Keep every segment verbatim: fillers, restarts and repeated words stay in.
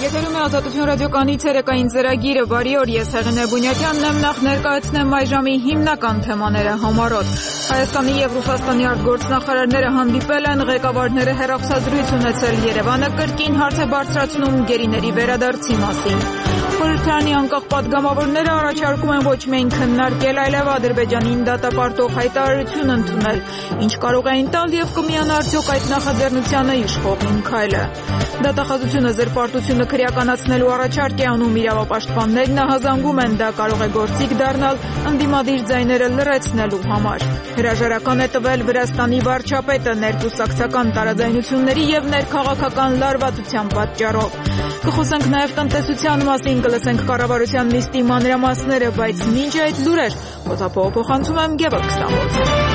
Եթերում է Ազատություն ռադիոկայանի ցերեկային ծրագիրը, բարի օր, ես Հեղինե Բունյակյանն եմ, նախ ներկայացնեմ այժմի հիմնական թեմաները համառոտ։ Հայաստանի եւ Ռուսաստանի արտգործնախարարները հանդիպել են, ղեկավարները հեռախոսազրույց ունեցել, Երևանը կրկին հարց է բարձրացնում գերիների վերադարձի մասին։ Խորհրդարանի անկախ պատգամավորները առաջարկում են ոչ միայն քննարկել, այլև Ադրբեջանին դատապարտող հայտարարություն ընդունել, ինչ կարող էին տալ եւ կմիանա արդյոք այդ նախաձեռնությանը իշխողին քայլը։ Դատախազությունը զրպարտությունը քրեականացնելու առաջարկ է անում իրավապաշտպաններն, հազանգում են դա կարող է գործիք դառնալ ընդդիմադիր ձայները լրացնելու համար։ Հրաժարական է տվել Վրաստանի վարչապետը ներկուսակցական տարաձայնությունների եւ ներքաղաքական լարվածության պատճառով։ Կխոսենք նաեւ տնտեսության մասին, կլսենք կառավարության նիստի մանրամասները, բայց մինչ այդ լուրեր Օթափողը փոխանցում եմ Գևորգ Ստամբոլցին։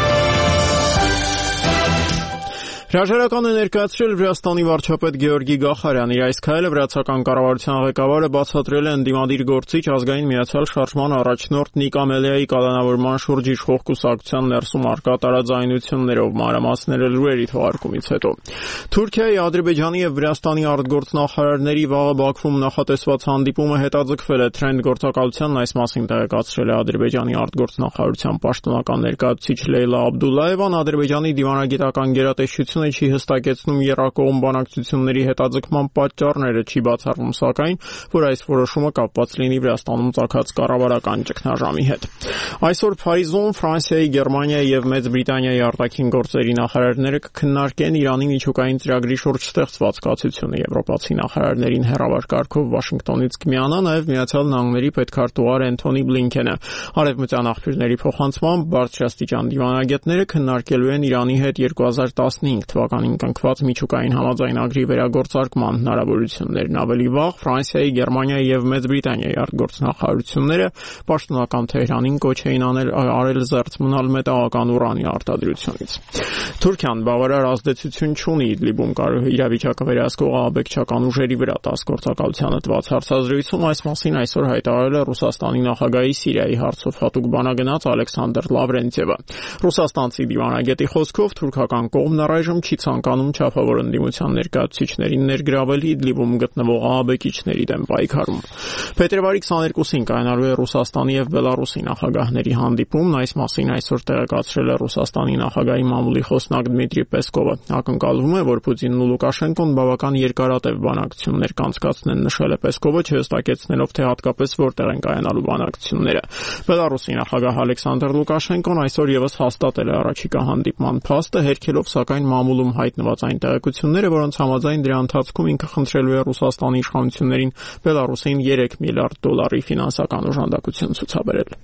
Հրաժարական է ներկայացրել Վրաստանի վարչապետ Գեորգի Գախարյան։ Իր այս քայլը վրացական կառավարության ղեկավարը բացատրել է ընդդիմադիր գործիչ ազգային միացյալ շարժման առաջնորդ Նիկ Ամելիայի կալանավորման շուրջ իշխող կուսակցության ներսում առկա տարաձայնություններով մանրամասները լուրերի թողարկումից հետո։ Թուրքիայի, Ադրբեջանի եւ Վրաստանի արտգործնախարարների վաղը Բաքվում նախատեսված հանդիպումը հետաձգվել է Թրենդ գործակալությանն այս մասին տեղեկացրել է Ադրբեջանի արտգործնախարարության պաշտոնական ներկայացուցիչ Լեյլա Աբդուլլաևան։ Ադրբեջանի դիվանագիտական գերատեսչությունը չի հստակեցնում եռակողմ բանակցությունների հետաձգման պատճառները, չի բացառվում սակայն, որ այս որոշումը կապված լինի Վրաստանում ծագած կառավարական ճգնաժամի հետ։ Այսօր Փարիզում Ֆրանսիայի, Գերմանիայի եւ Մեծ Բրիտանիայի արտաքին գործերի նախարարները կքննարկեն Իրանի միջուկային ծրագրի շուրջ ստեղծված կացությունը։ Եվրոպացի նախարարներին հեռավար կարգով Վաշինգտոնից կմիանա նաեւ Միացյալ Նահանգների պետքարտուղար Էնթոնի Բլինքենը։ Արևմտյան աղբյուրների փոխանցմամբ բարձրաստիճան դիվանագետները քննարկելու են Իրանի հետ երկու հազար տասնհինգ թվականին կնքված միջուկային համաձայնագրի վերագործարկման հնարավորություններն։ Ավելի վաղ Ֆրանսիայի, Գերմանիայի եւ Մեծ Բրիտանիայի արտգործնախարարությունները պաշտոնական Թեհրանին կոչ էին անել արել զերծ մնալ մետաղական ուրանի արտադրությունից։ Թուրքիան բավարար ազդեցություն չունի Իդլիբում իրավիճակը վերահսկող ահաբեկչական ուժերի վրա տաս գործակալությանը տված հարցազրույցում այս մասին այսօր հայտարարել է Ռուսաստանի նախագահի Սիրիայի հարցով հատուկ բանագնաց Ալեքսանդր Լավրենտիևը։ Ռուսաստանցի դիվանագետի խոսքով թուրքական կողմն առայժմ չի ցանկանում չափավոր ընդդիմության ներկայացուցիչներին ներգրավել Իդլիբում գտնվող ահաբեկիչների դեմ պայքարում։ Փետրվարի քսաներկուսին կայանալու է Ռուսաստանի եւ Բելարուսի նախագահների հանդիպումն, այս մասին այսօր տեղեկացրել է Ռուսաստանի նախագահի մամուլի խոսնակ Դմիտրի Պեսկովը։ Ակնկալվում է, որ Պուտինն ու Լուկաշենկոն բավական երկարատև բանակցություններ կանցկացնեն, նշել է Պեսկովը, չհստակեցնելով թե հատկապես որտեղ են կայանալու բանակցությունները։ Բելարուսի նախագահ Ալեքսանդր Լուկաշենկոն այսօր եւս հաստատել է առաջիկա հանդիպման փաստը, հերքելով սակայն մամուլում հայտնված այն տեղեկությունները, որոնց համաձայն դրա ընթացքում ինքը խնդրելու է Ռուսաստանի իշխանություններին Բելարուսին երեք միլիարդ դոլարի ֆինանսական օժանդակություն ցուցաբերել։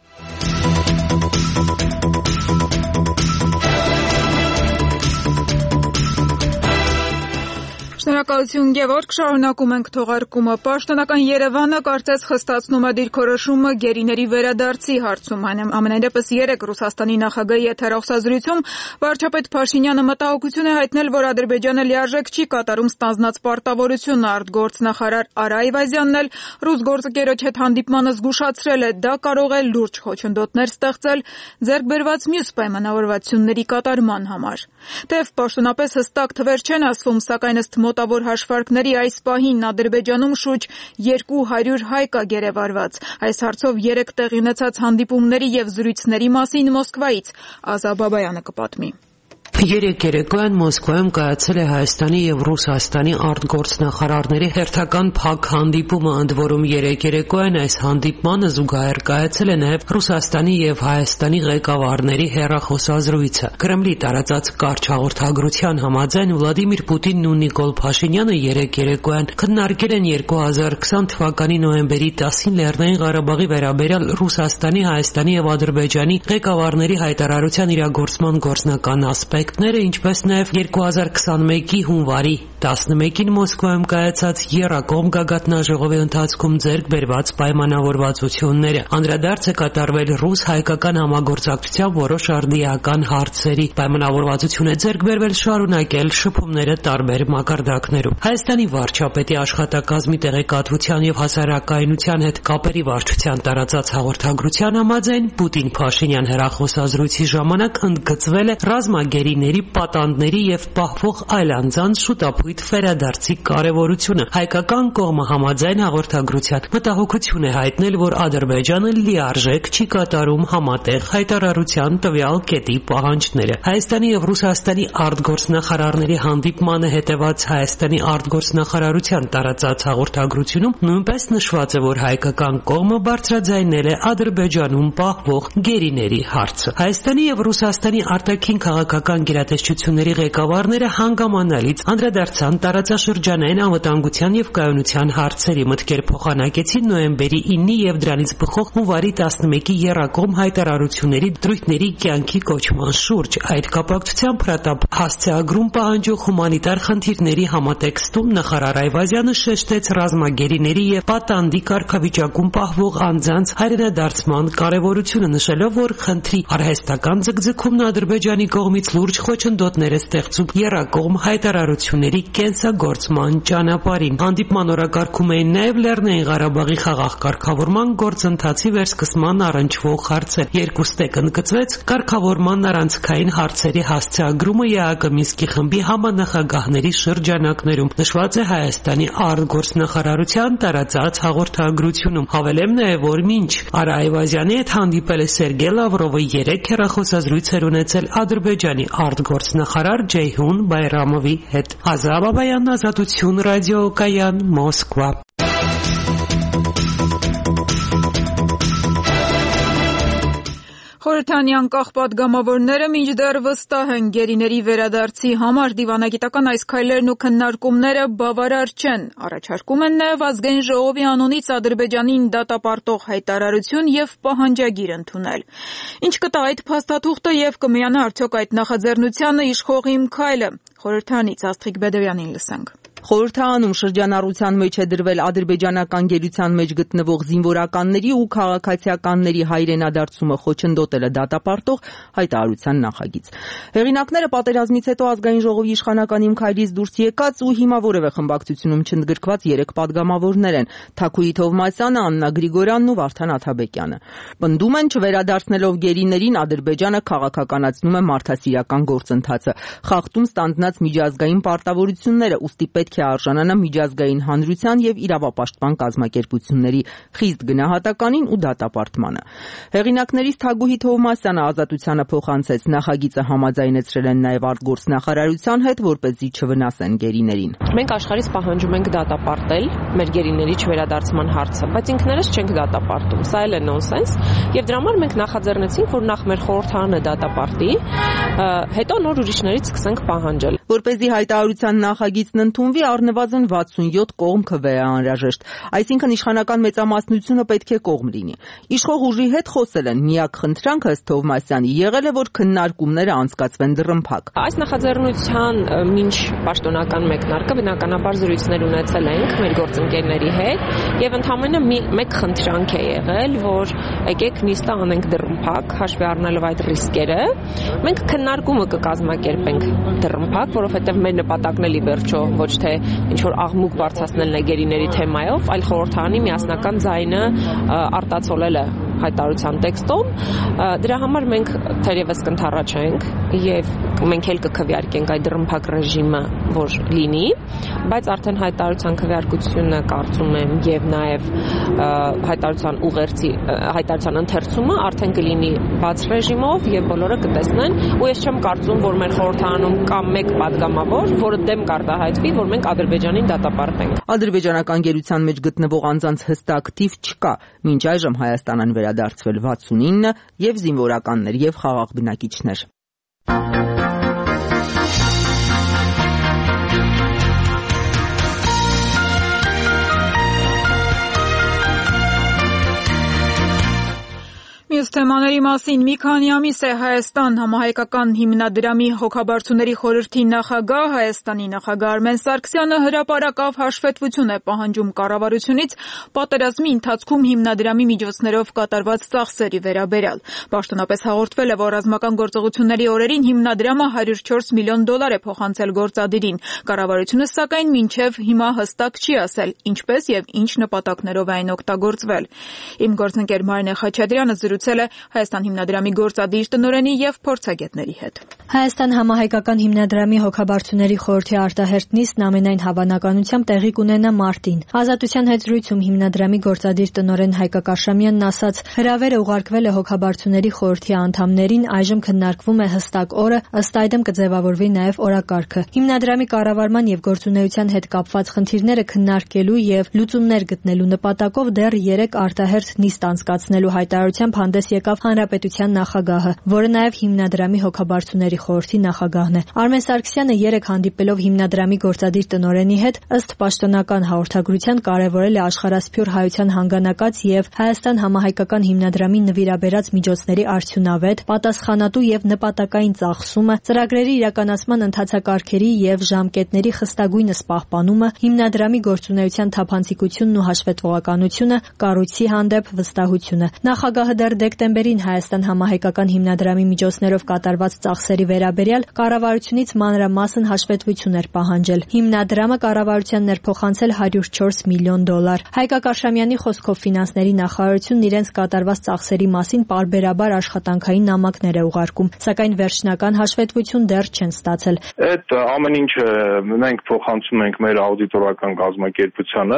Շնորհակալություն Գևորգ, շարունակում ենք թողարկումը։ Պաշտոնական Երևանը կարծես խստացնում է դիրքորոշումը գերիների վերադարձի հարցում։ Ամենայնդեպս երեկ Ռուսաստանի նախագահի հետ հեռախոսազրույցում վարչապետ Փաշինյանը մտահոգություն է հայտնել, որ Ադրբեջանը լիարժեք չի կատարում ստանձնած պարտավորությունը։ Արտգործնախարար Արա Այվազյանն էլ ռուս գործընկերոջ հետ հանդիպմանը զգուշացրել է, դա կարող է լուրջ խոչընդոտներ ստեղծել ձեռք բերված մյուս պայմանավորվածությունների կատարման համար։ Թեև պաշտոնապես հստակ թվեր չեն ասվում, սակայն ըստ մոտավոր հաշվարկների այս պահին Ադրբեջանում շուրջ երկու հարյուր հայ կա գերեվարված։ Այս հարցով երեք տեղի ունեցած հանդիպումների եւ զրույցների մասին Մոսկվայից Ազա Բաբայանը կպատմի։ Երեկ երեկոյան Մոսկվայում կայացել է Հայաստանի եւ Ռուսաստանի արտգործնախարարների հերթական փակ հանդիպումը, ընդ որում երեկ երեկոյան այս հանդիպմանը զուգահեռ կայացել է նաեւ Ռուսաստանի եւ Հայաստանի ղեկավարների հեռախոսազրույցը։ Կրեմլի տարածած կարճ հաղորդագրության համաձայն Վլադիմիր Պուտինն ու Նիկոլ Փաշինյանը երեկ երեկոյան քննարկել են երկու հազար քսան թվականի նոյեմբերի տասին Լեռնային Ղարաբաղի վերաբերյալ Ռուսաստանի, Հայաստանի եւ Ադրբեջանի ղեկավարների հայտարարության իրագործման գործնական ասպեկտ, ինչպես նաև երկու հազար քսանմեկի հունվարի տասնմեկին Մոսկվայում կայացած եռակողմ գագաթնաժողովի ընթացքում ձեռք բերված պայմանավորվածությունները։ Անդրադարձ է կատարվել ռուս-հայկական համագործակցության որոշ արդիական հարցերի։ Պայմանավորվածություն է ձեռք բերվել շարունակել շփումները տարբեր մակարդակներում։ Հայաստանի վարչապետի աշխատակազմի տեղեկատվության եւ հասարակայնության հետ կապերի վարչության տարածած հաղորդագրության համաձայն Պուտին-Փաշինյան հեռախոսազրույցի ժամանակ ընդգծվել է ռազմագերիների, պատանդների եւ պահվող այլ անձանց շուտապույտ երևույթ վերադարձի կարևորությունը։ Հայկական կողմը համաձայն հաղորդագրության մտահոգություն է հայտնել, որ Ադրբեջանը լիարժեք չի կատարում համատեղ հայտարարության տվյալ կետի պահանջները։ Հայաստանի եւ Ռուսաստանի արտգործնախարարների հանդիպմանը հետևած Հայաստանի արտգործնախարարության տարածած հաղորդագրությունում նույնպես նշված է, որ հայկական կողմը բարձրաձայնել է Ադրբեջանում պահվող գերիների հարցը։ Հայաստանի եւ Ռուսաստանի արտաքին քաղաքական գերատեսչությունների ղեկավարները հանգամանալից անդրադարձան տարածաշրջանային անվտանգության եւ կայունության հարցերի, մտքեր փոխանակեցին նոյեմբերի ինը եւ դրանից բխող հունվարի տասնմեկի եռակողմ հայտարարությունների դրույթների կյանքի կոչման շուրջ։ Այդ կապակցությամբ հրատապ հասցեագրում պահանջող հումանիտար խնդիրների համատեքստում նախարար Այվազյանը շեշտեց ռազմագերիների եւ պատանդի կարգավիճակում պահվող անձանց հայրենադարձման կարեւորությունը, նշելով, որ խնդրի արհեստական ձգձգումն Ադրբեջանի կողմից լուրջ խոչընդոտներ է ստեղծում եռակողմ հայտարարությունների կենսագործման ճանապարհին։ Հանդիպման օրակարգում էին նաեւ Լեռնային Ղարաբաղի խաղաղ կարգավորման գործընթացի վերսկսման առնչվող հարցեր։ Երկուստեք ընդգծվեց կարգավորման առանցքային հարցերի հասցեագրումը ԵԱՀԿ Մինսկի խմբի համանախագահների շրջանակներում, նշված է Հայաստանի արտգործնախարարության տարածած հաղորդագրությունում։ Հավելեմ նաեւ, որ մինչ Արա Այվազյանի հետ հանդիպել է Սերգեյ Լավրովը, երեք հեռախոսազրույց էր ունեցել Ադրբեջանի արտգործնախարար Ջեյհուն Բայրամովի հետ։ Ազատ Բաբայան, Ազատություն ռադիոկայան, Մոսկվա։ Խորհրդանի անկախ պատգամավորները մինչդեռ վստահ են գերիների վերադարձի համար դիվանագիտական այս քայլերն ու քննարկումները բավարար չեն։ Առաջարկում են նաև ազգային ժողովի անունից Ադրբեջանին դատապարտող հայտարարություն եւ պահանջագիր ընդունել։ Ինչ կտա այդ փաստաթուղթը եւ կմիանա արդյոք այդ նախաձեռնությանը իշխող Իմ քայլը։ Խորհրդանից Աստղիկ Բեդևյանին լսենք։ Խորհրդարանում շրջանառության մեջ է դրվել ադրբեջանական գերության մեջ գտնվող զինվորականների ու քաղաքացիականների հայրենադարձումը խոչընդոտելը դատապարտող հայտարարության նախագիծ։ Հեղինակները պատերազմից հետո ազգային ժողովի իշխանական Իմ քայլից դուրս եկած ու հիմա որևէ խմբակցությունում չընդգրկված երեք պատգամավորներ են՝ Թաքուի Թովմասյանը, Աննա Գրիգորյանն ու Վարդան Աթաբեկյանը։ Պնդում են, չվերադարձնելով գերիներին Ադրբեջանը քաղաքականացնում է մարդասիրական գործընթացը, խախտում ստանձնած միջազգային պարտավորությունները, ուստի պետք է արժանանա միջազգային հանրության եւ իրավապաշտպան կազմակերպությունների խիստ գնահատականին ու դատապարտմանը։ Հեղինակներից Թագուհի Թովմասյանը Ազատությանը փոխանցեց նախագիծը համաձայնեցրել են նաեւ արտգործնախարարության հետ, որպեսզի չվնասեն գերիներին։ Մենք աշխարհից պահանջում ենք դատապարտել մեր գերիների չվերադարձման հարցը, բայց ինքներս չենք դատապարտում։ Սա էլ է նոնսենս, եւ դրա համար մենք նախաձեռնեցինք, որ նախ մեր խորհրդարանը դատապարտի, հետո նոր ուրիշներից սկսենք պահանջել։ Որպեսզի հայտարարության նախագիծն ընդունվի, առնվազն վաթսունյոթ կողմ քվե է անհրաժեշտ, այսինքն իշխանական մեծամասնությունը պետք է կողմ լինի։ Իշխող ուժի հետ խոսել են, միակ խնդրանքը ըստ Թովմասյանի եղել է, որ քննարկումները անցկացվեն դռնփակ։ Այս նախաձեռնության մինչ պաշտոնական մեկնարկը բնականաբար զրույցներ ունեցել ենք մեր գործընկերների հետ եւ ընդհանրապես մեկ խնդրանք է եղել, որ եկեք նիստը անենք դռնփակ, հաշվի առնելով այդ ռիսկերը։ Մենք քննարկումը կկազմակերպենք դռնփակ, որովհետեւ մեր նպատակն էլի վերջո ոչ թե ինչ-որ աղմուկ բարձրացնելն է գերիների թեմայով, այլ խորհրդարանի միասնական ձայնը արտացոլելը հայտարարության տեքստում։ Դրա համար մենք թերևս կընդառաջենք եւ մենք էլ կքվեարկենք այդ դռնփակ ռեժիմը, որ լինի, բայց արդեն հայտարարության քվեարկությունը կարծում եմ եւ նաեւ հայտարարության ուղերձի հայտարարության ընթերցումը արդեն կլինի բաց ռեժիմով եւ բոլորը կտեսնեն, ու ես չեմ կարծում, որ մեր խորհրդարանում կա մեկ պատգամավոր, որը դեմ կարտահայտվի, որ մենք Ադրբեջանին դատապարտենք։ Ադրբեջանական գերության մեջ գտնվող անձանց հստակ թիվ չկա։ Մինչ այժմ Հայաստան են վերադարձվել վաթսունինը եւ զինվորականներ եւ խաղաղ բնակիչներ։ Մյուս թեմաների մասին մի քանի ամիս է Հայաստան համահայկական հիմնադրամի հոգաբարձուների խորհրդի նախագահ Հայաստանի նախագահ Արմեն Սարգսյանը հրապարակավ հաշվետվություն է պահանջում կառավարությունից պատերազմի ընթացքում հիմնադրամի միջոցներով կատարված ծախսերի վերաբերյալ։ Պաշտոնապես հաղորդվել է, որ ռազմական գործողությունների օրերին հիմնադրամը հարյուր չորս միլիոն դոլար է փոխանցել գործադիրին։ Կառավարությունը սակայն մինչև հիմա հստակ չի ասել ինչպես եւ ինչ նպատակներով է այն օգտագործվել։ Իմ գործընկեր Մարինե Խաչատրյանը զրուցել է Հայաստան հիմնադրամի գործադիր տնօրենի եւ փորձագետների հետ։ Հայաստան համահայկական հիմնադրամի հոգաբարձուների խորհրդի արտահերթ նիստն ամենայն հավանականությամբ տեղի կունենա մարտին։ Ազատության հետ զրույցում հիմնադրամի գործադիր տնօրեն Հայկ Կաշամյանն ասաց, հրավերը ուղարկվել է հոգաբարձուների խորհրդի անդամներին, այժմ քննարկվում է հստակ օրը, ըստ այդմ կձևավորվի նաև օրակարգը։ Հիմնադրամի կառավարման եւ գործունեության հետ կապված խնդիրները քննարկելու եւ լուծումներ գտնելու նպատակով դեռ երեք արտահերթ նիստ անցկացնելու հայտարարությամբ հանդես եկավ Հանրապետության նախագահը, որը նաև հիմնադրամի հոգաբարձուների խորհրդի նախագահն է։ Արմեն Սարգսյանը երեք հանդիպելով հիմնադրամի գործադիր տնօրենի հետ ըստ պաշտոնական հաղորդագրության կարևորել է աշխարհասփյուր հայության հանգանակած եւ Հայաստան համահայկական հիմնադրամի նվիրաբերած միջոցների արդյունավետ, պատասխանատու եւ նպատակային ծախսումը, ծրագրերի իրականացման ընթացակարգերի եւ ժամկետների խստագույնս պահպանումը, հիմնադրամի գործունեության թափանցիկությունն ու հաշվետվողականությունը, կառույցի հանդեպ վստահությունը։ Նախագահը դեռ դեկտեմբերին Հայաստան համահայկական հիմնադրամի միջոցներով կատարված ծախսերի վերաբերյալ կառավարությունից մանրամասն հաշվետվություն էր պահանջել։ Հիմնադրամը կառավարության ներփոխանցել հարյուր չորս միլիոն դոլար։ Հայկ Կաշամյանի խոսքով ֆինանսների նախարարությունն իրենց կատարված ծախսերի մասին պարբերաբար աշխատանքային նամակներ է ուղարկում, սակայն վերջնական հաշվետվություն դեռ չեն ստացել։ Այդ ամեն ինչը մենք փոխանցում ենք մեր աուդիտորական կազմակերպությանը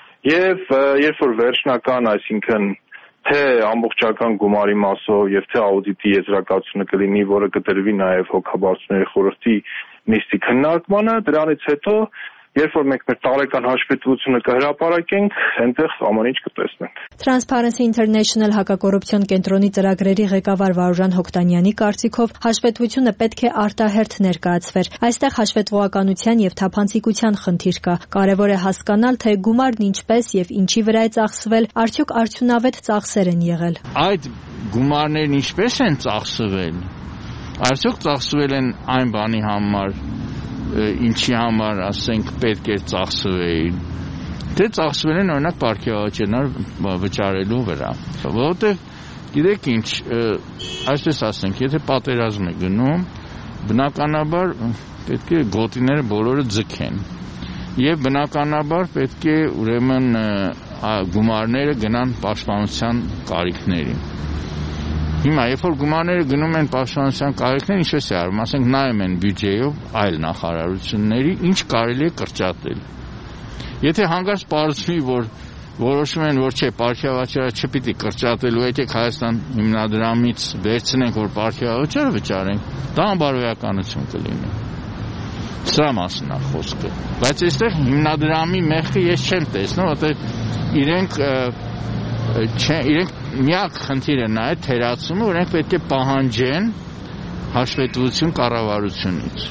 եւ երբ որ վերջնական, այսինքն թե ամբողջական գումարի մասով եւ թե աուդիտի եզրակացությունը կլինի, որը կտրվի նաեւ հոգաբարձուների խորհրդի նիստի քննարկմանը, դրանից հետո երբ որ մենք մեր տարեկան հաշվետվությունը կհրապարակենք, այնտեղ ամեն ինչ կտեսնենք։ Transparency International հակակոռուպցիոն կենտրոնի ծրագրերի ղեկավար Վարուժան Հոկտանյանի կարծիքով հաշվետվությունը պետք է արտահերթ ներկայացվեր։ Այստեղ հաշվետվողականության եւ թափանցիկության խնդիր կա։ Կարևոր է հասկանալ, թե գումարն ինչպես եւ ինչի վրա է ծախսվել, արդյոք արդյունավետ ծախսեր են եղել։ Այդ գումարներն ինչպես են ծախսվել։ Արդյոք ծախսվել են այն բանի համար, ինչի համար, ասենք, պետք է ծախսվեին, թե ծախսվել են օրինակ պարգևաճենար վճարելու վրա, որովհետև գիտեք ինչ, այսպես ասենք, եթե պատերազմ է գնում, բնականաբար պետք է գոտիները բոլորը ձգեն եւ բնականաբար պետք է ուրեմն գումարները գնան պաշտպանության կարիքներին։ Հիմա երբ որ գումարները գնում են պաշտպանության կարիքներին, ինչպես է արվում, ասենք նայում են բյուջեով այլ նախարարությունների, ինչ կարելի է կրճատել։ Եթե հանկարծ պարզվի, որ որոշում են, որ չէ, պարգևաճառը չպիտի կրճատելու, եկեք Հայաստան հիմնադրամից վերցնենք, որ պարգևաճառը վճարենք, դա անբարոյականություն կլինի։ Սրա մասին է խոսքը։ Բայց այստեղ հիմնադրամի մեղքը ես չեմ տեսնում, որտեղ իրենք իրենք միակ խնդիրը նա է թերացումը, որ իրենք պետք է պահանջեն հաշվետվություն կառավարությունից։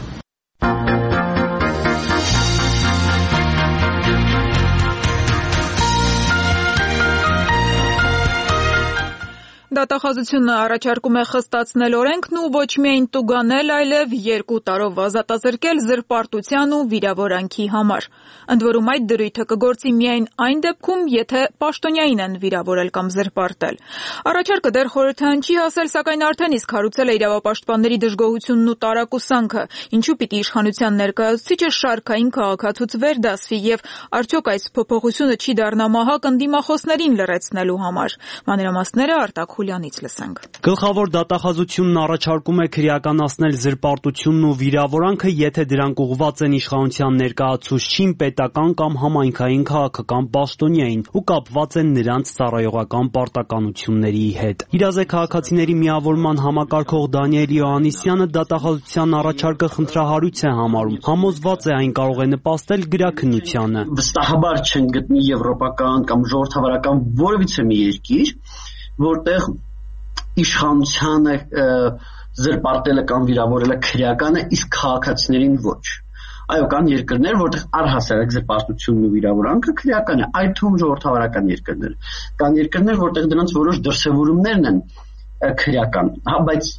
Դատախազությունը առաջարկում է խստացնել օրենքն ու ոչ միայն տուգանել, այլև երկու տարով ազատազրկել զրպարտության ու վիրավորանքի համար։ Ընդ որում այդ դրույթը կգործի միայն այն դեպքում, եթե պաշտոնյային են վիրավորել կամ զրպարտել։ Առաջարկը դեռ խորհրդային չի հասել, սակայն արդեն իսկ հարուցել է իրավապաշտպանների դժգոհությունն ու տարակուսանքը, ինչու պիտի իշխանության ներկայացուցիչը շարքային քաղաքացուց վերդասվի եւ արդյոք այս փոփոխությունը չի դառնա մահակ ընդդիմախոսներին լրացնելու համար։ Մանրամասները Արտակ Խուլյանից լսենք։ Գլխավոր դատախազությունն առաջարկում է քրեականացնել զրպարտությունն ու վիրավորանքը, եթե դրանք ուղղված են իշխանության ներկայացուցչին, պետական կամ համայնքային քաղաքական պաշտոնյային ու կապված են նրանց ծառայողական պարտականությունների հետ։ Իրազե քաղաքացիների միավորման համակարգող Դանիել Յոհաննիսյանը դատախազության առաջարկը խնդրահարույց է համարում, համոզված է այն կարող է նպաստել գրաքննությանը։ Վստահաբար չեն գտնի եվրոպական կամ ժողովրդավարական որևիցե մի երկիր, որտեղ իշխանությանը զրպարտելը կամ վիրավորելը քրեական է, իսկ քաղաքացիներին ոչ։ Այո, կան երկրներ, որտեղ առհասարակ զրպարտությունն ու վիրավորանքը քրեական է, այդ թվում ժողովրդավարական երկրներ։ Կան երկրներ, որտեղ դրանց որոշ դրսևորումներն են քրեական, հա, բայց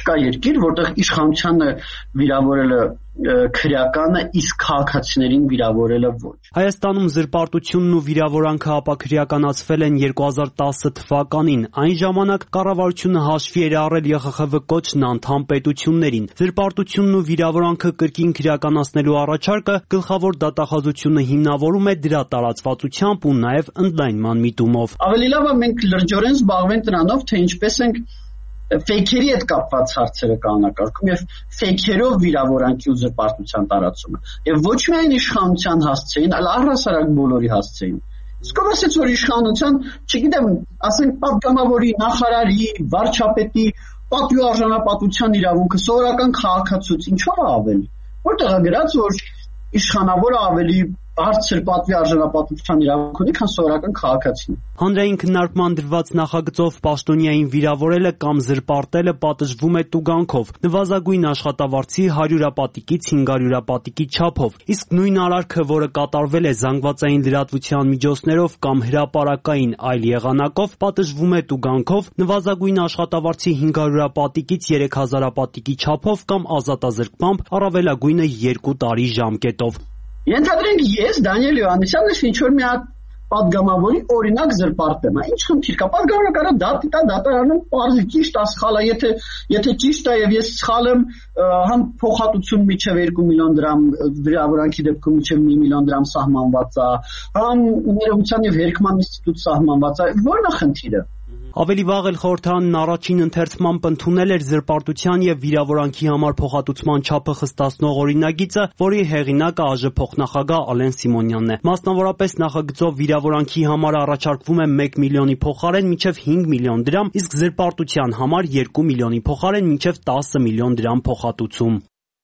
չկա երկիր, որտեղ իշխանությանը վիրավորելը քրեականը, իսկ քաղաքացիներին վիրավորելը ոչ։ Հայաստանում զրպարտությունն ու վիրավորանքը ապաքրեականացվել են երկու հազար տասը թվականին։ Այն ժամանակ կառավարությունը հաշվի էր առել ԵԽԽՎ կոչն անդամ պետություններին։ Զրպարտությունն ու վիրավորանքը կրկին քրեականացնելու առաջարկը գլխավոր դատախազությունը հիմնավորում է դրա տարածվածությամբ ու նաև ընդլայնման միտումով։ Ավելի լավ է մենք լրջորեն զբաղվենք նրանով, թե ինչպես ենք ֆեյքերի հետ կապված հարցերը կանոնակարգում եւ ֆեյքերով վիրավորանքի ու զրպարտության տարածումը եւ ոչ միայն իշխանության հասցեին, այլ առհասարակ բոլորի հասցեին։ Իսկ ով ասեց, որ իշխանության, չգիտեմ, ասենք պատգամավորի, նախարարի, վարչապետի պատվի արժանապատվության իրավունքը սովորական քաղաքացուց ինչով է ավելի։ Որտեղ է գրած, որ իշխանավորը ավելի բարձր պատվի արժանապատվության իրավունք ունի, քան սովորական քաղաքացին։ Հանրային քննարկման դրված նախագծով պաշտոնյային վիրավորելը կամ զրպարտելը պատժվում է տուգանքով, նվազագույն աշխատավարձի հարյուրապատիկից հինգարյուրապատիկի չափով, իսկ նույն արարքը, որը կատարվել է զանգվածային լրատվության միջոցներով կամ հրապարակային այլ եղանակով, պատժվում է տուգանքով, նվազագույն աշխատավարձի հինգարյուրապատիկից երեք հազարապատիկի չափով կամ ազատազրկմամբ, առավելագույնը երկու տարի ժամկետով։ Ենթադրենք ես Դանիել Հովհաննիսյանն ինչ որ մի հատ պատգամավորի օրինակ զրպարտեմ, ինչ խնդիր կա, պատգամավորը կարա դատի տա դատարանում պարզի ճիշտ է, սխալ է, եթե եթե ճիշտ է եւ ես սխալ եմ, համ փոխհատուցում միջև երկու միլիոն դրամ, վիրավորանքի դեպքում միջև մի միլիոն դրամ սահմանված է, համ ներողության եւ հերքման ինստիտուտ սահմանված է, ո՞րն է խնդիրը։ Ավելի վաղ էլ խորհրդարանն առաջին ընթերցմամբ ընդունել էր զրպարտության եւ վիրավորանքի համար փոխհատուցման չափը խստացնող օրինագիծը, որի հեղինակը ԱԺ փոխնախագահ Ալեն Սիմոնյանն է։ Մասնավորապես նախագծով վիրավորանքի համար առաջարկվում է մեկ միլիոնի փոխարեն մինչև հինգ միլիոն դրամ, իսկ զրպարտության համար երկու միլիոնի փոխարեն մինչև տասը միլիոն դրամ փոխհատուցում։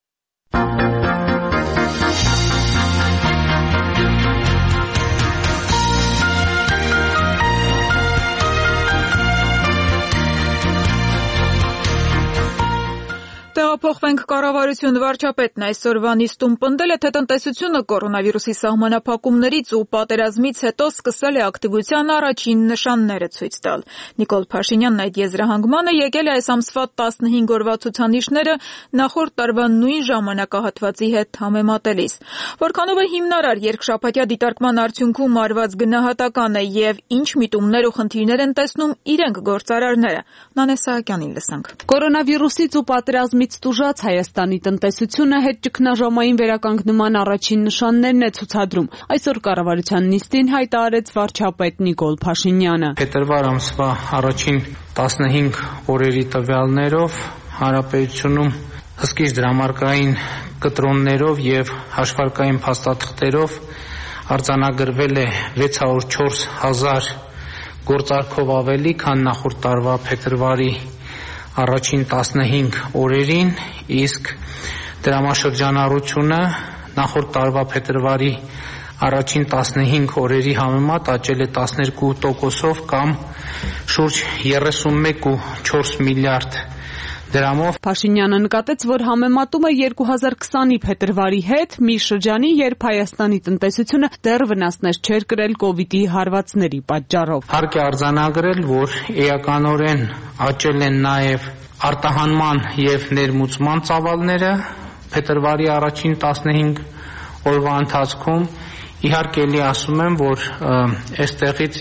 Տեղափոխվենք կառավարություն վարչապետն այսօրվա նիստում պնդել է, թե տնտեսությունը կորոնավիրուսի սահմանափակումներից ու պատերազմից հետո սկսել է ակտիվության առաջին նշանները ցույց տալ։ Նիկոլ Փաշինյանն այդ եզրահանգմանը եկել է այս ամսվա տասնհինգ օրվա ցուցանիշները նախորդ տարվա նույն ժամանակահատվածի հետ համեմատելիս։ Որքանով է հիմնարար երկշաբաթյա դիտարկման արդյունքում արված գնահատականը եւ ինչ միտումներ ու խնդիրներ են տեսնում իրենք գործարարները։ Նանե Սահակյանին լսանք։ Կորոնավիրուսից ու պատերազմից տուժած Հայաստանի տնտեսությունը հետ ճգնաժամային վերականգնման առաջին նշաններն է ցուցադրում։ Այսօր կառավարության նիստին հայտարարեց վարչապետ Նիկոլ Փաշինյանը։ Փետրվար ամսվա առաջին տասնհինգ օրերի տվյալներով հանրապետությունում հսկիչ դրամարկային կտրոններով եւ հաշվարկային փաստաթղթերով արձանագրվել է վեց հարյուր չորս հազար գործարքով ավելի, քան նախորդ տարվա փետրվարի առաջին տասնհինգ օրերին, իսկ դրամաշրջանառությունը նախորդ տարվա փետրվարի առաջին տասնհինգ օրերի համեմատ աճել է տասներկու տոկոսով կամ շուրջ երեսունմեկ կόμμα չորս միլիարդ դրամով։ Փաշինյանը նկատեց, որ համեմատում է երկու հազար քսանի փետրվարի հետ, մի շրջանի, երբ Հայաստանի տնտեսությունը դեռ վնասներ չէր կրել կովիդի հարվածների պատճառով։ Հարկ է արձանագրել, որ էականորեն աճել են նաև արտահանման եւ ներմուծման ծավալները փետրվարի առաջին տասնհինգ օրվա ընթացքում։ Իհարկե էլի ասում եմ, որ այստեղից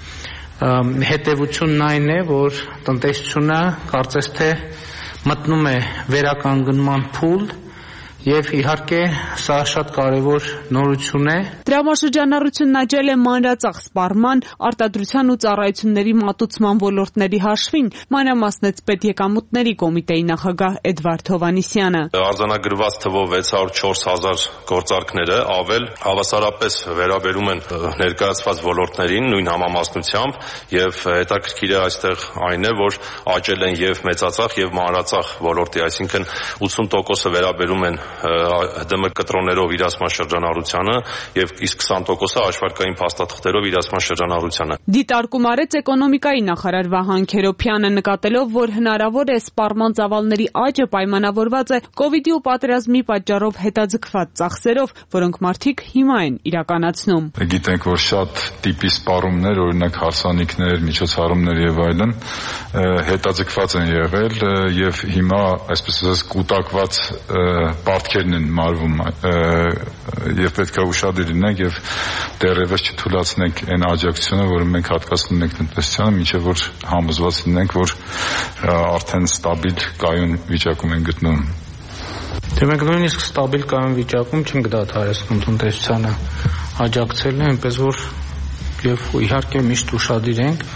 հետևությունն այն է, որ տնտեսությունը կարծես թե մտնում է վերականգնման փուլ եւ իհարկե սա շատ կարեւոր նորություն է։ Դրամաշրջանառությունն աճել է մանրածախ սպառման, արտադրության ու ծառայությունների մատուցման ոլորտների հաշվին, մանրամասնեց պետեկամուտների կոմիտեի նախագահ Էդվարդ Հովհաննիսյանը։ Արձանագրված թվով վեց հարյուր չորս հազար գործարքները ավել հավասարապես վերաբերում են ներկայացված ոլորտներին նույն համամասնությամբ եւ հետաքրքիր է այստեղ այն է, որ աճել են եւ մեծածախ եւ մանրածախ ոլորտի, այսինքն ութսուն տոկոսը վերաբերում են ՀԴՄ կտրոններով իրացման շրջանառությանը եւ իսկ քսան տոկոսը հաշվարկային փաստաթղթերով իրացման շրջանառությանը։ Դիտարկում արեց էկոնոմիկայի նախարար Վահան Քերոփյանը, նկատելով, որ հնարավոր է սպառման ծավալների աճը պայմանավորված է կովիդի ու պատերազմի պատճառով հետաձգված ծախսերով, որոնք մարդիկ հիմա են իրականացնում։ Գիտենք, որ շատ տիպի սպառումներ, օրինակ հարսանիքներ, միջոցառումներ եւ այլն հետաձգված են եղել եւ հիմա այսպես ասած կուտակված պարտքերն են մարվում եւ պետք է ուշադիր լինենք եւ դեռևս չթույլատնենք այն աջակցությունը, որը մենք հատկացնում ենք տնտեսությանը, մինչեւ որ համոզված լինենք, որ արդեն ստաբիլ կայուն վիճակում են գտնվում։ Դե մենք նույնիսկ ստաբիլ կայուն վիճակում չենք դադարեցնում տնտեսությանը աջակցել է, այնպես որ եւ իհարկե միշտ ուշադիր ենք։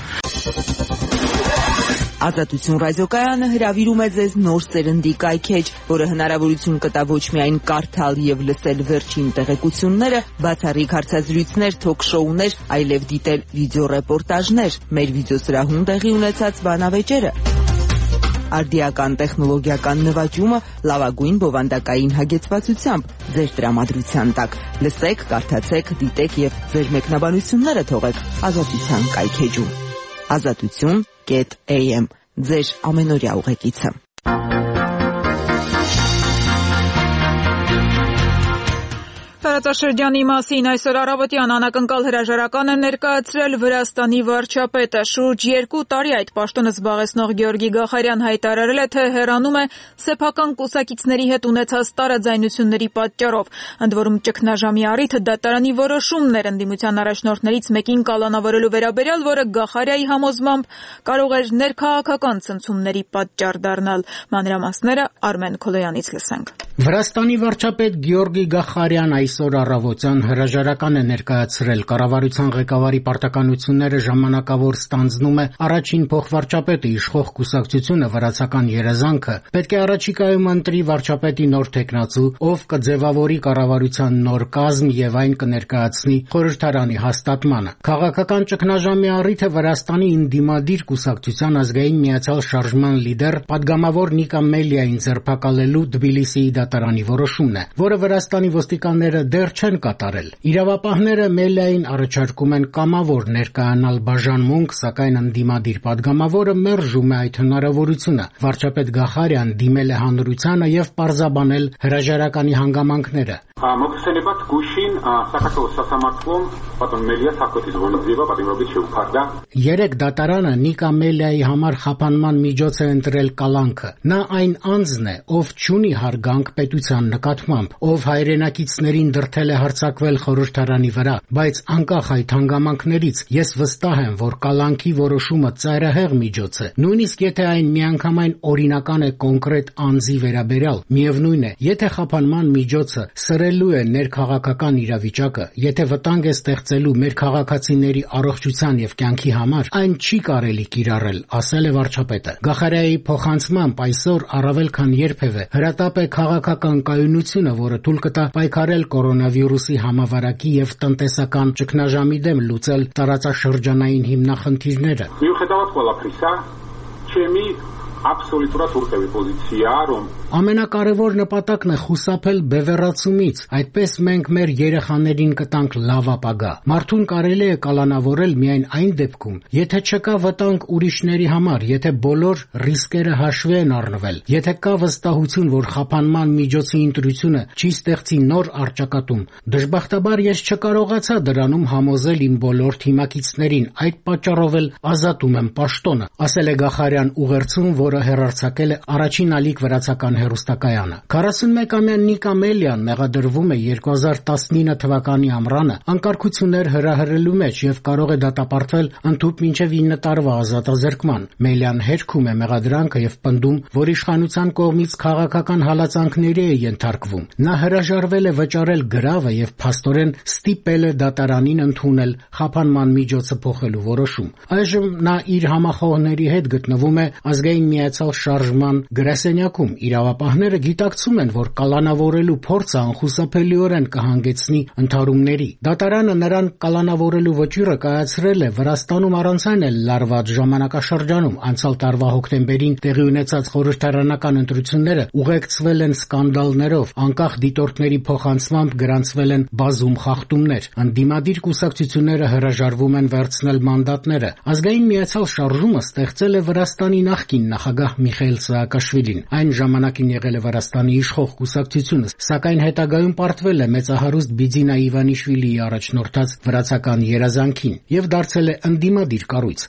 Ազատություն ռադիոկայանը հրավիրում է ձեզ նոր սերնդի կայքեջ, որը հնարավորություն կտա ոչ միայն կարդալ եւ լսել վերջին տեղեկությունները, բացառիկ հարցազրույցներ, թոք-շոուներ, այլև դիտել վիդեոռեպորտաժներ, մեր վիդեոսրահում տեղի ունեցած բանավեճերը, արդիական տեխնոլոգիական նվաճումը լավագույն բովանդակային հագեցվածությամբ ձեր տրամադրության տակ։ Լսեք, կարդացեք, դիտեք եւ ձեր մեկնաբանությունները թողեք Ազատության կայքեջում։ Ազատություն am ձեր ամենօրյա ուղեկիցը։ Տարածաշրջանի մասին այսօր առավոտյան անակնկալ հրաժարական է ներկայացրել Վրաստանի վարչապետը։ Շուրջ երկու տարի այդ պաշտոնը զբաղեցնող Գեորգի Գախարյան հայտարարել է, թե հեռանում է սեփական կուսակիցների հետ ունեցած տարաձայնությունների պատճառով։ Ընդ որում ճգնաժամի առիթը դատարանի որոշումն էր ընդդիմության առաջնորդներից մեկին կալանավորելու վերաբերյալ, որը Գախարյայի համոզմամբ կարող էր ներքաղաքական ցնցումների պատճառ դառնալ։ Մանրամասները Արմեն Քոլոյանից լսենք։ Վրաստանի վարչապետ Գեորգի Գախարյան այսօր առավոտյան հրաժարական է ներկայացրել։ Կառավարության ղեկավարի պարտականությունները ժամանակավոր ստանձնում է առաջին փոխվարչապետը, իշխող կուսակցությունը վրացական երազանքը պետք է առաջիկայում ընտրի վարչապետի նոր թեկնածու, ով կձևավորի կառավարության նոր կազմ եւ այն կներկայացնի խորհրդարանի հաստատմանը։ Քաղաքական ճգնաժամի առիթը Վրաստանի ինդիմադիր կուսակցության ազգային միացյալ շարժման լիդեր падգամավոր Նիկա Մելիային ձերբակալելու Թբիլիսիի դատարանի որոշումն է, որը Վրաստանի ոստիկանները դեռ չեն կատարել։ Իրավապահները Մելիային առաջարկում են կամավոր ներկայանալ բաժանմունք, սակայն ընդդիմադիր падգամավորը մերժում է այդ հնարավորությունը։ Վարչապետ Գախարյան դիմել է հանրությանը եւ պարզաբանել հրաժարականի հանգամանքները։ Մոքսելեբաց գուշին Սակատոս Սասամատվում պատոն Մելիաս հակոտից որնձիվա պատիմրոբիչ ուփարդա։ Երեք դատարանը Նիկա Մելիայի համար խափանման միջոց է ընտրել կալանքը։ Նա այն անձն է, ով չունի հարգանք պետության նկատմամբ, ով հայրենակիցներին դրդել է հարձակվել խորհրդարանի վրա, բայց անկախ այդ հանգամանքներից ես վստահ եմ, որ կալանքի որոշումը ծայրահեղ միջոց է։ Նույնիսկ եթե այն միանգամայն օրինական է կոնկրետ անձի վերաբերյալ, միևնույն է, եթե խափանման միջոցը սրելու է ներքաղաքական իրավիճակը, եթե վտանգ է ստեղծելու մեր քաղաքացիների առողջության եւ կյանքի համար, այն չի կարելի կիրառել, ասել է վարչապետը։ Գախարյայի փոխանցմամբ այսօր առավել քան երբևէ հրատապ է քաղաքական կայունությունը, որը թույլ կտա պայքարել կորոնավիրուսի համավարակի եւ տնտեսական ճգնաժամի դեմ, լուծել տարածաշրջանային հիմնախնդիրները։ Միուხედავად ყველაფრისა, ჩემი აბსოლუტურად ուրտევი პოზიცია, რომ ամենակարևոր նպատակն է խուսափել բևեռացումից, այդպես մենք մեր երեխաներին կտանք լավ ապագա։ Մարդուն կարելի է կալանավորել միայն այն դեպքում, եթե չկա վտանգ ուրիշների համար, եթե բոլոր ռիսկերը հաշվի են առնվել, եթե կա վստահություն, որ խափանման միջոցի ընտրությունը չի ստեղծի նոր առճակատում։ Դժբախտաբար ես չկարողացա դրանում համոզել իմ բոլոր թիմակիցներին, այդ պատճառով էլ ազատում եմ պաշտոնը, ասել է Գախարյան ուղերձում, որը հեռարձակել է առաջին ալիք վրացական հեռուստակայանը։ քառասունմեկամյա Նիկա Մելիան մեղադրվում է երկու հազար տասնինը թվականի ամռանը անկարգություններ հրահրելու մեջ եւ կարող է դատապարտվել ընդհուպ մինչեւ ինը տարվա ազատազրկման։ Մելիան հերքում է մեղադրանքը եւ պնդում, որ իշխանության կողմից քաղաքական հալածանքների է ենթարկվում։ Նա հրաժարվել է վճարել գրավը եւ փաստորեն ստիպել է դատարանին ընդունել խափանման միջոցը փոխելու որոշում։ Այժմ նա իր համախոհների հետ գտնվում է ազգային միացյալ շարժման գրասենյակում իրավապահ լավապահները գիտակցում են, որ կալանավորելու փորձը անխուսափելիորեն կհանգեցնի ընդհարումների։ Դատարանը նրան կալանավորելու վճիռը կայացրել է Վրաստանում առանց այն էլ լարված ժամանակաշրջանում։ Անցյալ տարվա հոկտեմբերին տեղի ունեցած խորհրդարանական ընտրությունները ուղեկցվել են սկանդալներով, անկախ դիտորդների փոխանցմամբ գրանցվել են բազում խախտումներ։ Ընդդիմադիր կուսակցությունները հրաժարվում են վերցնել մանդատները։ Ազգային միացյալ շարժումը ստեղծել է Վրաստանի նախկին նախագահ Միխայիլ Սաակաշվիլին։ Այն ժամանակին եղել է Վրաստանի իշխող կուսակցությունը, սակայն հետագայում պարտվել է մեծահարուստ Բիձինա Իվանիշվիլիի առաջնորդած վրացական երազանքին եւ դարձել է ընդդիմադիր կառույց։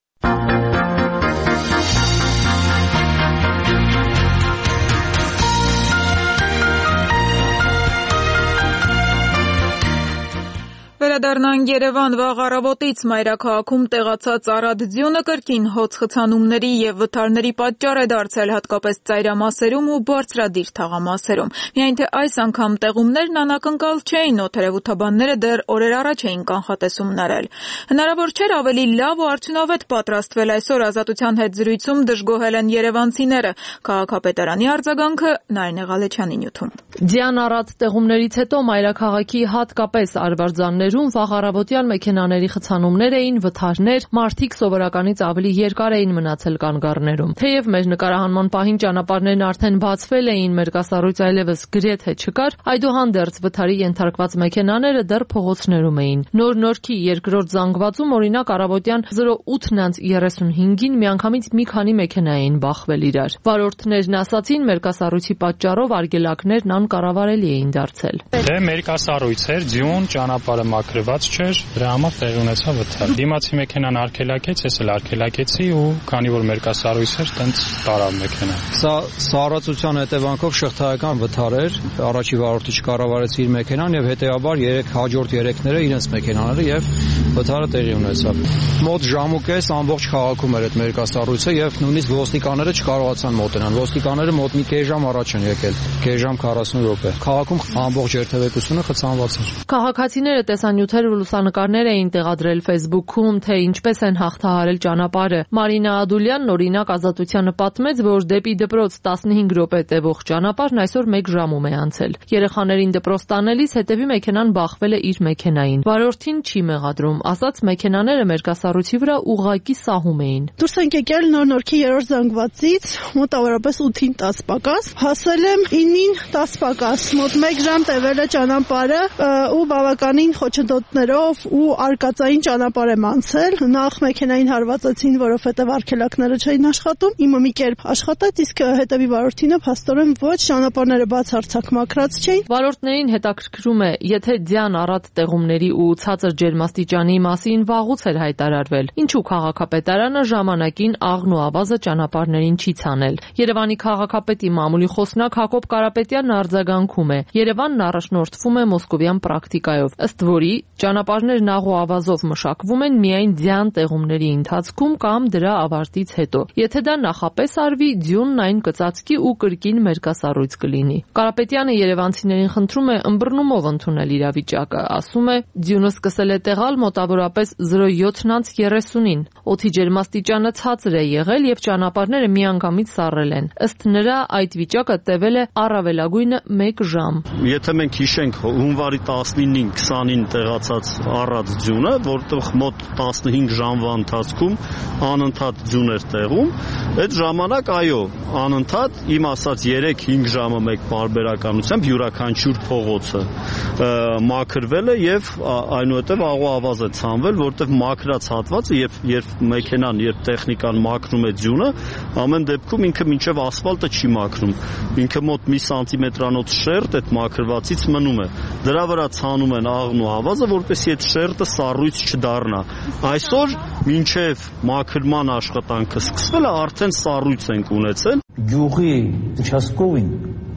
Վերադառնանք Երևան։ Վաղ առավոտից մայրաքաղաքում տեղացած Արադ ձյունը կրկին հոծ խցանումների եւ վթարների պատճառ է դարձել, հատկապես ծայրամասերում ու բարձրադիր թաղամասերում։ Միայն թե այս անգամ տեղումներն անակնկալ չէին, օդերևութաբանները դեռ օրեր առաջ էին կանխատեսումն արել։ Հնարավոր չէր ավելի լավ ու արդյունավետ պատրաստվել, այսօր Ազատության հետ զրույցում դժգոհել են երևանցիները։ Քաղաքապետարանի արձագանքը Նարինե Ղալեչյանի նյութում։ Ձյան Արադ տեղումներից հետո մայրաքաղաքի հատկապես Արվարձաններում վաղ առավոտյան մեքենաների խցանումներ էին, վթարներ, մարդիկ սովորականից ավելի երկար էին մնացել կանգառներում։ Թեև մեր նկարահանման պահին ճանապարհներն արդեն բացվել էին, մերկասառույց այլևս գրեթե չկար, այդուհանդերձ վթարի ենթարկված մեքենաները դեռ փողոցներում էին։ Նոր Նորքի երկրորդ զանգվածում օրինակ առավոտյան զրո ութ երեսունհինգին միանգամից մի քանի մեքենա էին բախվել իրար։ Վարորդներն ասացին, մերկասառույցի պատճառով արգելակներն անկառավարելի էին դարձել։ Դե մերկասառույց էր, ձյուն, ճանապարհը մաքրված չէր, դրա համար տեղի ունեցավ վթար։ Դիմացի մեքենան արգելակեց, ես էլ արգելակեցի ու քանի որ մերկասառույց էր, տենց տարավ մեքենան։ Սա սառեցության հետևանքով շղթայական վթար էր, առաջի վարորդը չկառավարեց իր մեքենան եւ հետեւաբար երեք հաջորդ երեքները իրենց մեքենաները եւ վթարը տեղի ունեցավ։ Մոտ ժամ ու կես ամբողջ քաղաքում էր այդ մերկասառույցը եւ նույնիսկ ոստիկանները չկարողացան մոտենալ։ Ոստիկանները մոտ մի կես ժամ առաջ են եկել, կես ժամ քառասուն րոպե։ Քաղաքում ամբողջ երթևեկությունը խցանված էր։ Քաղաքացիները տեսանյութեր ու լուսանկարներ էին տեղադրել Facebook-ում, թե ինչպես են հաղթահարել ճանապարհը։ Մարինա Ադուլյանն օրինակ Ազատությանը պատմեց, որ դեպի դպրոց տասնհինգ րոպե տևող ճանապարհն այսօր մեկ ժամում է անցել։ Երեխաներին դպրոց տանելիս հետևի մեքենան բախվել է իր մեքենային։ Վարորդին չի մեղադրում, ասաց մեքենաները մերկասառույցի վրա ուղղակի սահում էին։ Դուրս ենք եկել Նոր Նորքի երրորդ զանգվածից, մոտավորապես ութին տասը պակաս, հասել եմ ինին տասը պակաս, մոտ մեկ ժամ տևել է ճանապարհը ու բավականին խոչընդոտներով ու արկածային ճանապարհ եմ անցել։ Նախ մեքենային հարվածեցին, որովհետև արգելակները չէին աշխատում, իմը մի կերպ աշխատեց, իսկ հետևի վարորդինը փաստորեն ոչ, ճանապարհները բացարձակ մաքրած չէին։ Վարորդներին հետաքրքրում է, եթե Ձյան Արադ տեղումների ու ցածր ջերմաստիճանի մասին վաղուց էր հայտարարվել, ինչու քաղաքապետարանը ժամանակին աղն ու ավազը ճանապարհներին չի ցանել։ Երևանի քաղաքապետի մամուլի խոսնակ Հակոբ Կարապետյանն արձագանքում է. Երևանն առաջնորդվում է մոսկովյան պրակտիկայով, ըստ որի ճանապարհներն աղ ու ավազով մշակվում են միայն ձյան տեղումների ընթացքում կամ դրա ավարտից հետո։ Եթե դա նախապես արվի, ձյունն այն կծածկի ու կրկին մերկասառույց կլինի։ Կարապետյանը երևանցիներին խնդրում է ըմբռնումով ընդունել իրավիճակը, ասում է, ձյունը սկսել է տեղալ մոտավորապես զրո յոթ երեսունին։ Օդի ջերմաստիճանը ցածր է եղել եւ ճանապարհները միանգամից սառել են։ Ըստ նրա այդ վիճակը տևել է առավելագույնը մեկ ժամ։ Եթե մենք հիշենք հունվարի տասնինին քսանին տեղացած Արադ ձյունը, որտեղ մոտ տասնհինգ ժամվա ընթացքում անընդհատ ձյուն էր տեղում, այդ ժամանակ այո, անընդհատ իմ ասած երեք-հինգ ժամը մեկ բարբերականությամբ յուրաքանչյուր փողոցը մաքրվել է եւ այնուհետեւ աղ ու ավազ է ցանվել, որտեղ մաքրած հատվածը եւ երբ մեքենան, երբ տեխնիկան մաքրում է ձյունը, ամեն դեպքում ինքը մինչեւ ասֆալտը չի մաքրում։ Ինքը մոտ մի սանտիմետրանոց շերտ այդ մաքրվածից մնում է։ Դրա վրա ցանում են աղն ու ավազը, որպեսզի այդ շերտը սառույց չդառնա։ Այսօր մինչեւ մաքրման աշխատանքը սկսվել է, արդեն սառույց ենք ունեցել։ Գյուղի участковին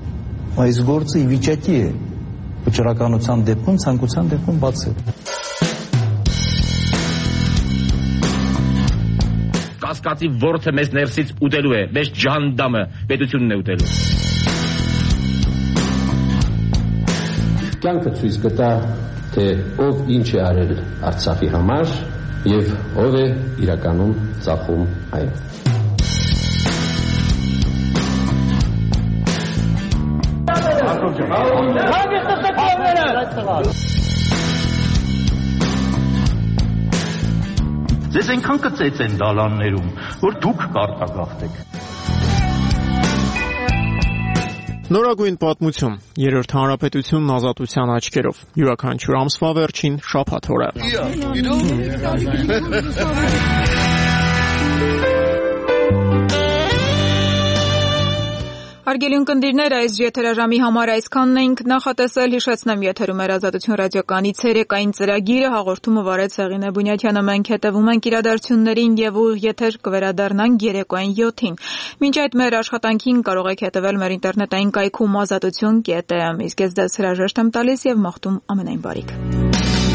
այս գործը ի վիճակի է վճռականության դեպքում, ցանկության դեպքում բացել։ Կասկածի ворթը մեզ ներսից ուտելու է, մեզ ջանդամը պետությունն է ուտելու։ Կյանքը ցույց կտա, թե ով ինչ է արել Արցախի համար եւ ով է իրականում ծախում այն։ Ձեզ այնքան կծեց են դալաններում, որ դուք կարտագաղթեք։ Նորագույն պատմություն, երրորդ հանրապետությունն ազատության աչքերով, յուրաքանչյուր ամսվա վերջին շաբաթ օրը։ Հարգելի ունկնդիրներ, այս եթերաժամի համար այսքանն էինք նախատեսել, հիշեցնեմ եթերում էր Ազատություն ռադիոկայանի ցերեկային ծրագիրը, հաղորդումը վարեց Հեղինե Բունյաթյանը, մենք հետևում ենք իրադարձություններին եւ ուղիղ եթեր կվերադառնանք երեկոյան յոթին։ Մինչ այդ մեր աշխատանքին կարող եք հետևել մեր ինտերնետային կայքում ազատություն կետ էմ, իսկ ես դες հրաժեշտ եմ տալիս եւ մաղթում ամենայն բարիք։